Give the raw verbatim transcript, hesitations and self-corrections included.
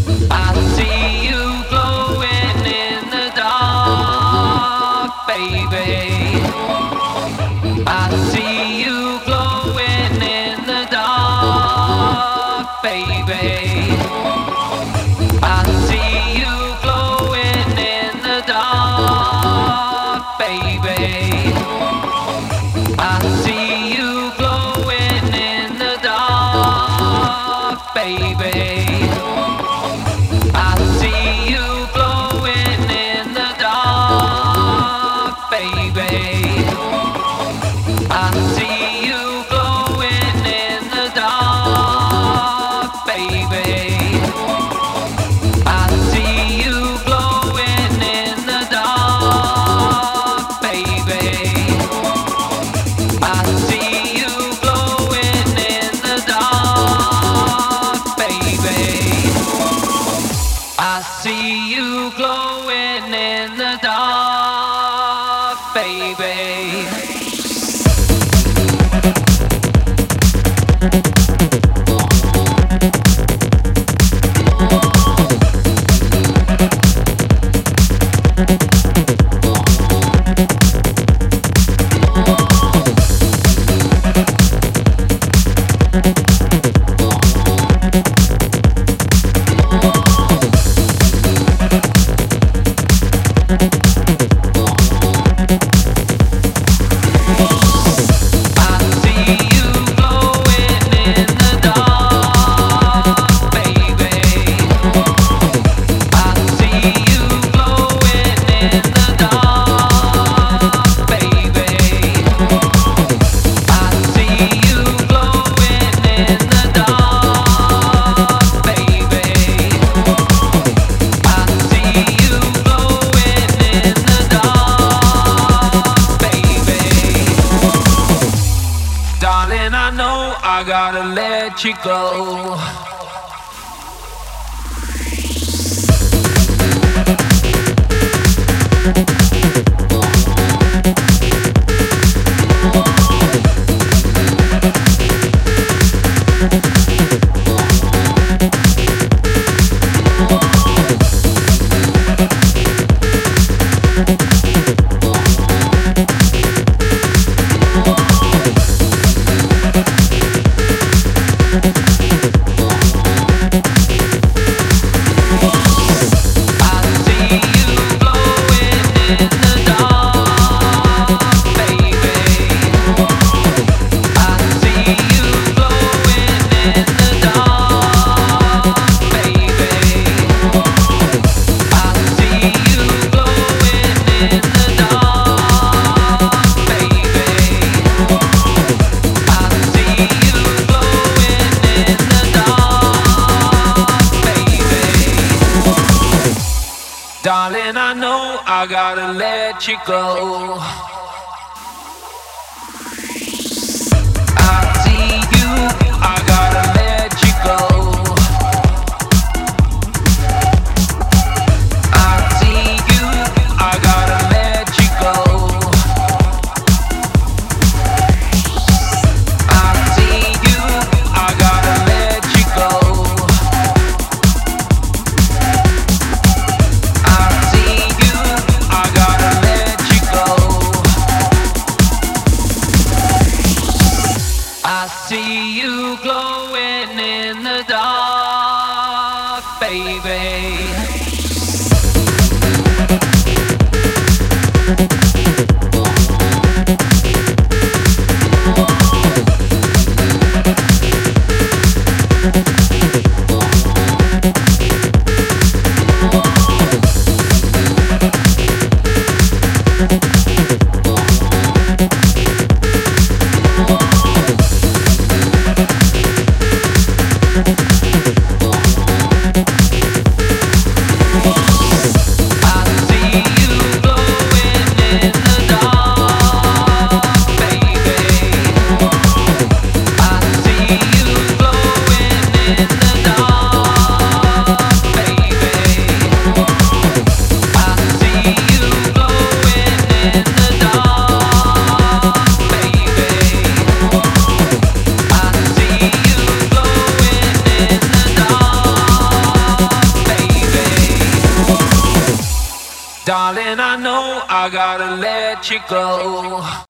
I see you glowing in the dark, baby. I see you glowing in the dark, baby. I see you glowing in the dark, baby. I see you glowing in the dark, baby. I see you glowing in the dark, baby. I see you glowing in the dark, baby. I see you glowing in the dark, baby. I see you glowing in the dark, baby. I see you glowing in the dark, baby. I gotta let you go. Darling, I know I gotta let you go. I see you, I gotta let you go. I see you, I gotta let you go. I see you, I gotta let you go. I see you glowing in the dark, baby. I see Darling, I know I gotta let you go.